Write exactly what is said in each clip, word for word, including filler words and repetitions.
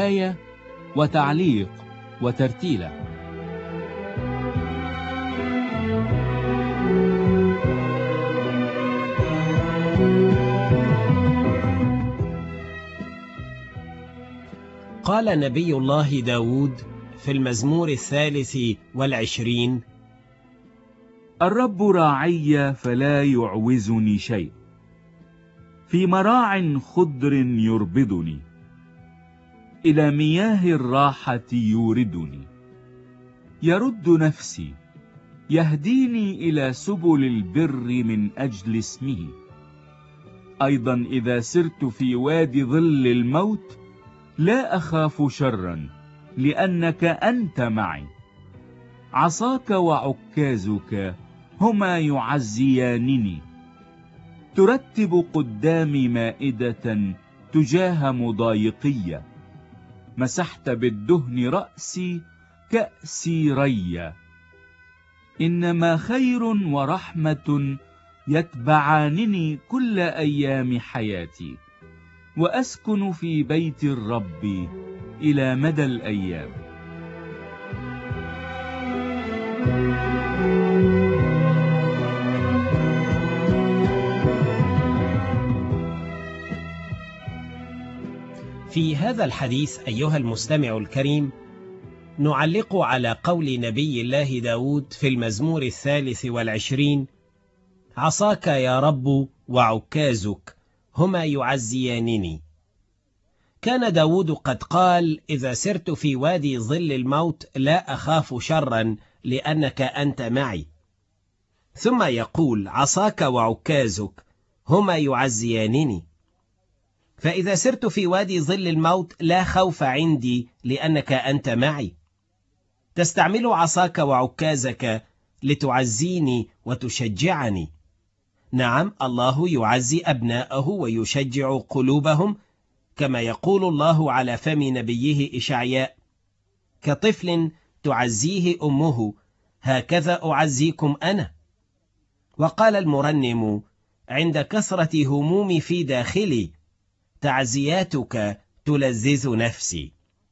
بداية وتعليق وترتيلة. قال نبي الله داود في المزمور الثالث والعشرين: الرب راعي فلا يعوزني شيء، في مراع خضر يربضني، إلى مياه الراحة يوردني، يرد نفسي، يهديني إلى سبل البر من أجل اسمه. أيضا إذا سرت في وادي ظل الموت لا أخاف شرا، لأنك أنت معي، عصاك وعكازك هما يعزيانني. ترتب قدامي مائدة تجاه مضايقية، مسحت بالدهن رأسي، كأسي ريا. إنما خير ورحمة يتبعانني كل أيام حياتي، وأسكن في بيت الرب إلى مدى الأيام. في هذا الحديث أيها المستمع الكريم، نعلق على قول نبي الله داود في المزمور الثالث والعشرين: عصاك يا رب وعكازك هما يعزيانني. كان داود قد قال: إذا سرت في وادي ظل الموت لا أخاف شرا، لأنك أنت معي. ثم يقول: عصاك وعكازك هما يعزيانني. فإذا سرت في وادي ظل الموت لا خوف عندي، لأنك أنت معي. تستعمل عصاك وعكازك لتعزيني وتشجعني. نعم، الله يعزي أبناءه ويشجع قلوبهم، كما يقول الله على فم نبيه إشعياء: كطفل تعزيه أمه هكذا أعزيكم أنا. وقال المرنم: عند كثرة همومي في داخلي تعزياتك تلذذ نفسي.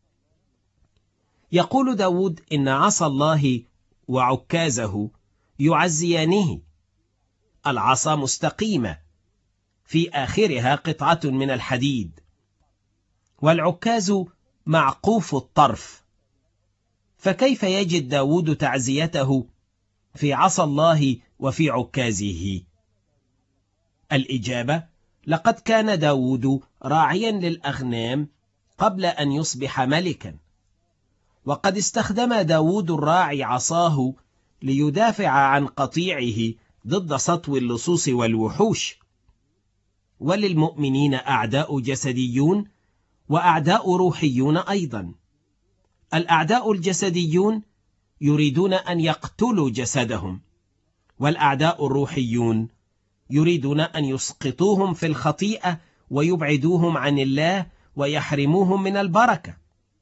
يقول داود إن عصا الله وعكازه يعزيانه. العصا مستقيمة، في آخرها قطعة من الحديد، والعكاز معقوف الطرف. فكيف يجد داود تعزيته في عصا الله وفي عكازه؟ الإجابة: لقد كان داود راعيا للأغنام قبل أن يصبح ملكا، وقد استخدم داود الراعي عصاه ليدافع عن قطيعه ضد سطو اللصوص والوحوش. وللمؤمنين أعداء جسديون وأعداء روحيون أيضا. الأعداء الجسديون يريدون أن يقتلوا جسدهم، والأعداء الروحيون يريدون أن يسقطوهم في الخطيئة ويبعدوهم عن الله ويحرموهم من البركة.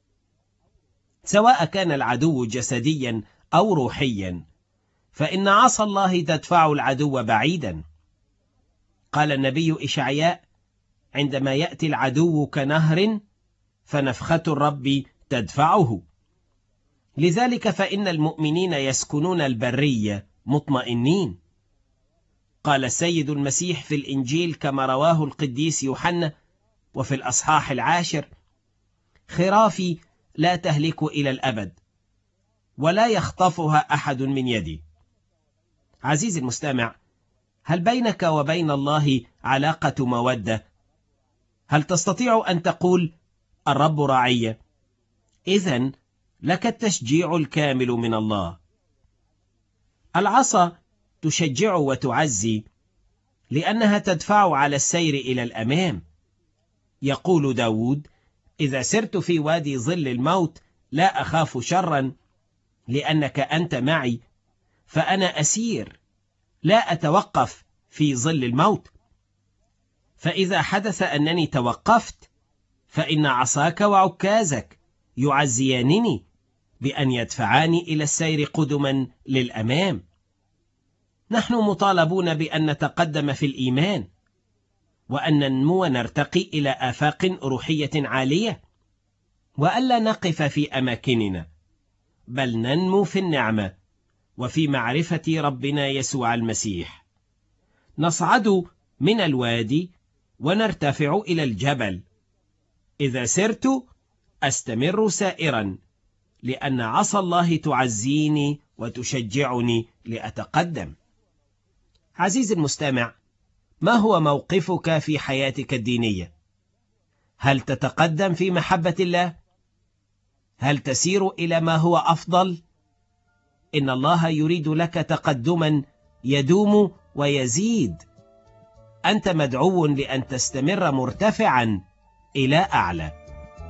سواء كان العدو جسديا أو روحيا، فإن عصا الله تدفع العدو بعيدا. قال النبي إشعياء: عندما يأتي العدو كنهر فنفخة الرب تدفعه. لذلك فإن المؤمنين يسكنون البرية مطمئنين. قال السيد المسيح في الإنجيل كما رواه القديس يوحنا وفي الأصحاح العاشر: خرافي لا تهلك إلى الأبد، ولا يخطفها أحد من يدي. عزيزي المستمع، هل بينك وبين الله علاقة مودة؟ هل تستطيع أن تقول: الرب راعي؟ إذن لك التشجيع الكامل من الله. العصا تشجع وتعزي لأنها تدفع على السير إلى الأمام. يقول داود: إذا سرت في وادي ظل الموت لا أخاف شرا، لأنك أنت معي. فأنا أسير، لا أتوقف في ظل الموت. فإذا حدث أنني توقفت، فإن عصاك وعكازك يعزيانني بأن يدفعاني إلى السير قدما للأمام. نحن مطالبون بأن نتقدم في الإيمان، وأن ننمو ونرتقي إلى آفاق روحية عالية. وألا نقف في أماكننا، بل ننمو في النعمة وفي معرفة ربنا يسوع المسيح. نصعد من الوادي ونرتفع إلى الجبل. إذا سرت أستمر سائرا، لأن عصا الله تعزيني وتشجعني لأتقدم. عزيزي المستمع، ما هو موقفك في حياتك الدينية؟ هل تتقدم في محبة الله؟ هل تسير إلى ما هو أفضل؟ إن الله يريد لك تقدما يدوم ويزيد. أنت مدعو لأن تستمر مرتفعا إلى أعلى.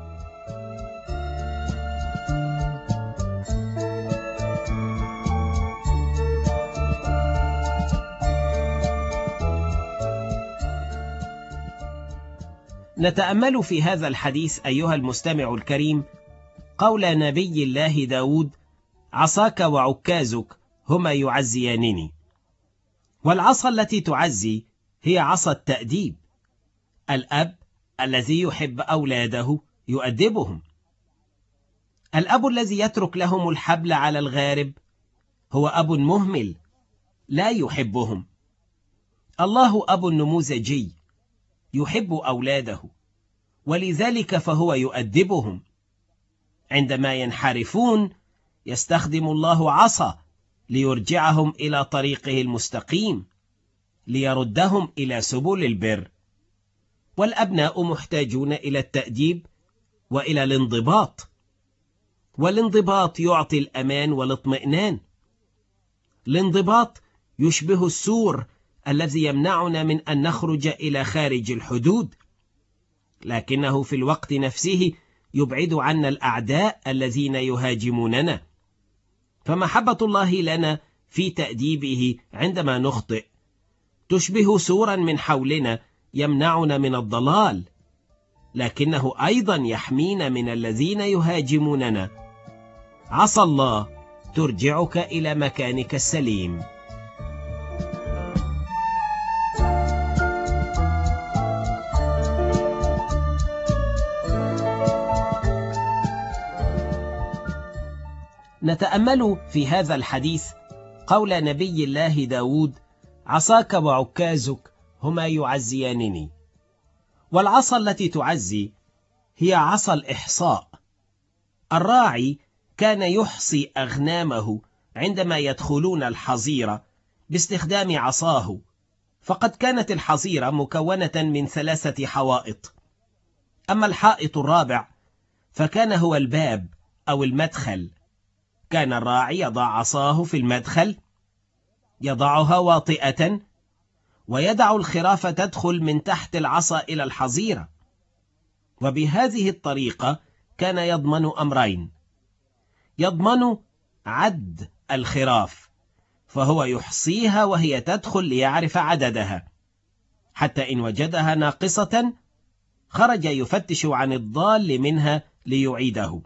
نتأمل في هذا الحديث أيها المستمع الكريم قول نبي الله داود: عصاك وعكازك هما يعزيانني. والعصا التي تعزي هي عصا التأديب. الأب الذي يحب أولاده يؤدبهم. الأب الذي يترك لهم الحبل على الغارب هو أب مهمل لا يحبهم. الله أب نموذجي يحب أولاده، ولذلك فهو يؤدبهم. عندما ينحرفون يستخدم الله عصا ليرجعهم إلى طريقه المستقيم، ليردهم إلى سبل البر. والأبناء محتاجون إلى التأديب وإلى الانضباط، والانضباط يعطي الأمان والاطمئنان. الانضباط يشبه السور الذي يمنعنا من أن نخرج إلى خارج الحدود، لكنه في الوقت نفسه يبعد عنا الأعداء الذين يهاجموننا. فمحبة الله لنا في تأديبه عندما نخطئ تشبه سورا من حولنا يمنعنا من الضلال، لكنه أيضا يحمينا من الذين يهاجموننا. عصا الله ترجعك إلى مكانك السليم. نتأمل في هذا الحديث قول نبي الله داود: عصاك وعكازك هما يعزيانني. والعصا التي تعزي هي عصا الإحصاء. الراعي كان يحصي أغنامه عندما يدخلون الحظيرة باستخدام عصاه، فقد كانت الحظيرة مكونة من ثلاثة حوائط. أما الحائط الرابع فكان هو الباب أو المدخل. كان الراعي يضع عصاه في المدخل، يضعها واطئة، ويدع الخرافة تدخل من تحت العصا إلى الحظيرة. وبهذه الطريقة كان يضمن أمرين: يضمن عد الخراف، فهو يحصيها وهي تدخل ليعرف عددها، حتى إن وجدها ناقصة خرج يفتش عن الضال منها ليعيده.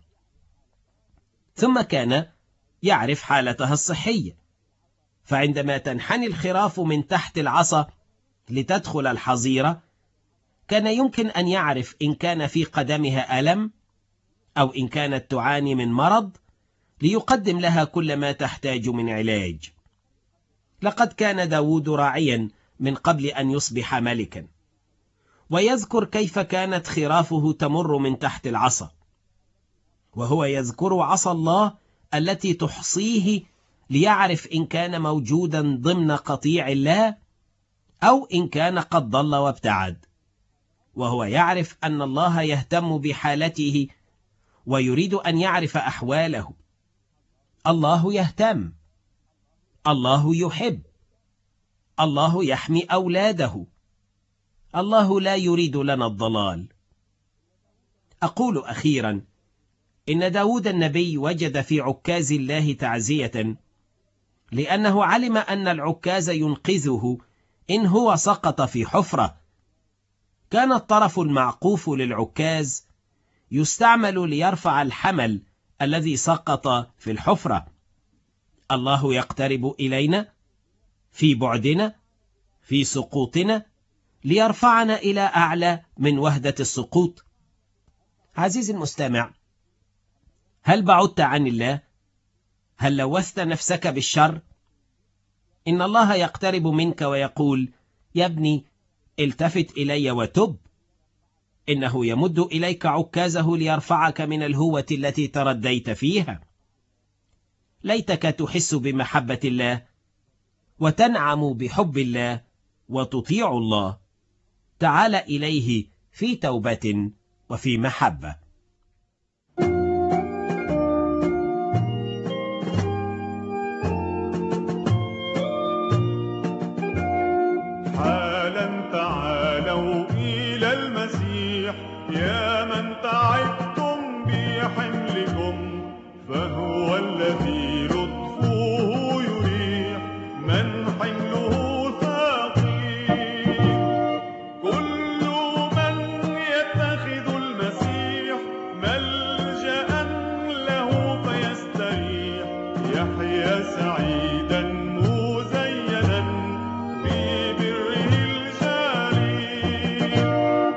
ثم كان يعرف حالتها الصحية، فعندما تنحني الخراف من تحت العصا لتدخل الحظيرة كان يمكن أن يعرف إن كان في قدمها ألم أو إن كانت تعاني من مرض، ليقدم لها كل ما تحتاج من علاج. لقد كان داود راعيا من قبل أن يصبح ملكا، ويذكر كيف كانت خرافه تمر من تحت العصا، وهو يذكر عصا الله التي تحصيه ليعرف إن كان موجودا ضمن قطيع الله أو إن كان قد ضل وابتعد. وهو يعرف أن الله يهتم بحالته ويريد أن يعرف أحواله. الله يهتم، الله يحب، الله يحمي أولاده، الله لا يريد لنا الضلال. أقول أخيرا إن داود النبي وجد في عكاز الله تعزية، لأنه علم أن العكاز ينقذه إن هو سقط في حفرة. كان الطرف المعقوف للعكاز يستعمل ليرفع الحمل الذي سقط في الحفرة. الله يقترب إلينا في بعدنا، في سقوطنا، ليرفعنا إلى أعلى من وهدة السقوط. عزيزي المستمع، هل بعدت عن الله؟ هل لوثت نفسك بالشر؟ إن الله يقترب منك ويقول: يا ابني، التفت إلي وتب. إنه يمد إليك عكازه ليرفعك من الهوة التي ترديت فيها. ليتك تحس بمحبة الله وتنعم بحب الله وتطيع الله. تعال إليه في توبة وفي محبة. حالا تعالوا إلى المسيح يا من تعبتم بحملكم، فهو الذي لطفه يريح من حمله ثقيل. كل من يتخذ المسيح ملجأ له فيستريح، يحيا سعيدا مزينا ببره الجليل.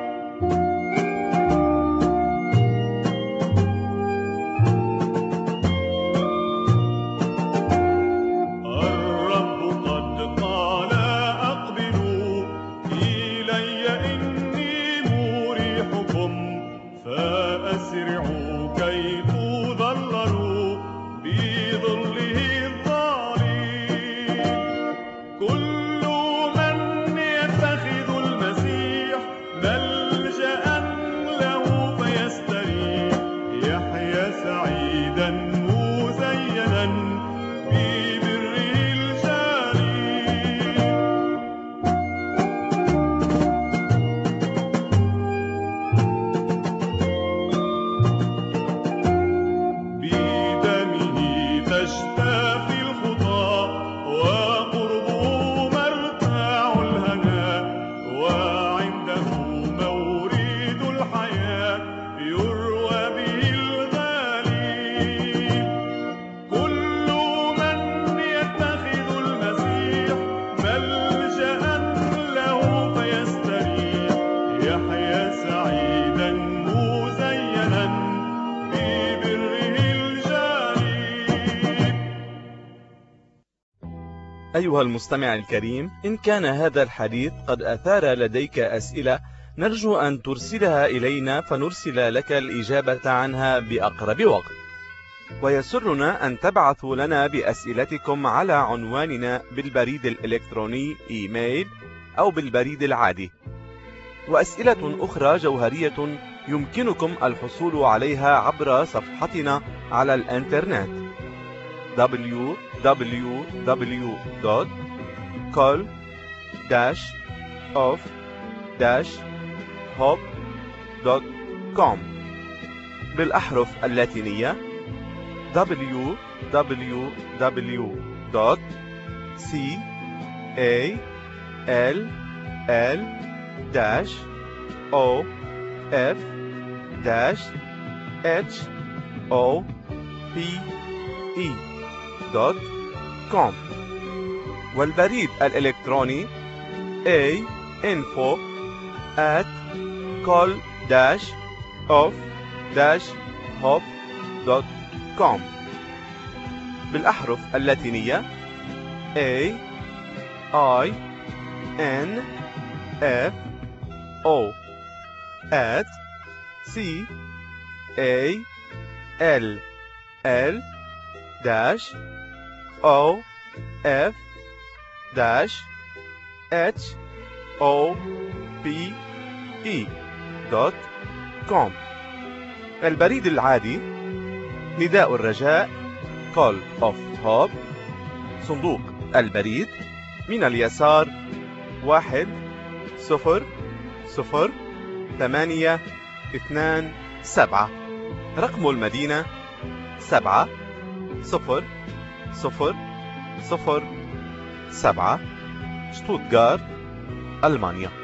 الرب قد قال أقبلوا إلي إني مريحكم، فأسرعوا كي تظللوا بظله الظليل. كل من يتخذ المسيح ملجأ له فيستريح، يحيا سعيدا مزينا ببره الجليل. بدمه تشتفي الخطى، وقربه مرتاع الهناء، وعنده مورد الحياة يروى به الغليل. كل من يتخذ المسيح ملجأ له فيستريح، يحيا سعيدا مزينا ببره الجليل. أيها المستمع الكريم، إن كان هذا الحديث قد أثار لديك أسئلة، نرجو أن ترسلها إلينا فنرسل لك الإجابة عنها بأقرب وقت. ويسرنا أن تبعثوا لنا بأسئلتكم على عنواننا بالبريد الإلكتروني إيميل أو بالبريد العادي. وأسئلة أخرى جوهرية يمكنكم الحصول عليها عبر صفحتنا على الإنترنت دبليو دبليو دبليو دوت كول داش اوف داش هوب دوت كوم بالأحرف اللاتينية دبليو دبليو دبليو دوت سي إيه إل إل داش أو إف داش إتش أو بي إي دوت كوم. والبريد الإلكتروني A info at call dash of dash hop دوت كوم بالأحرف اللاتينية A I N F O at C A L L dash O F dash H O P E دوت كوم. البريد العادي نداء الرجاء Call of Hope، صندوق البريد من اليسار واحد صفر صفر ثمانية اثنان سبعة. رقم المدينة سبعة صفر صفر صفر سبعة، شتوتغارت، ألمانيا.